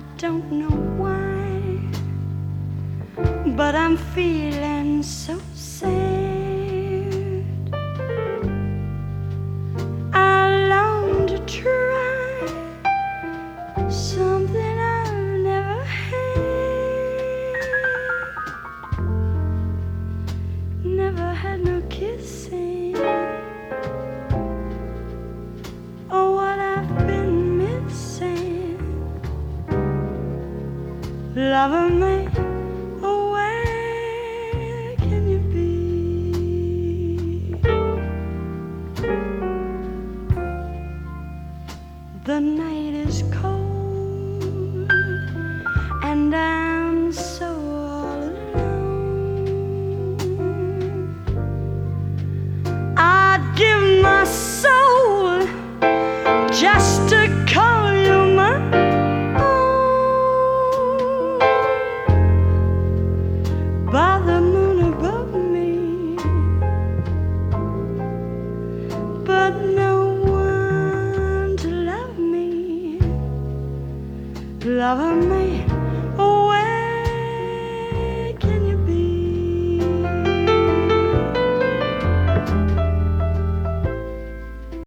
don't know why, but I'm feeling so sad. I long to try something I've never had. Never had no kissing. Oh, what I've been missing. Lover man, oh, where can you be? The night is cold and I'm so all alone. I'd give my soul just to call you my own. By the moon above me, but no one to love me. Lover man, oh, where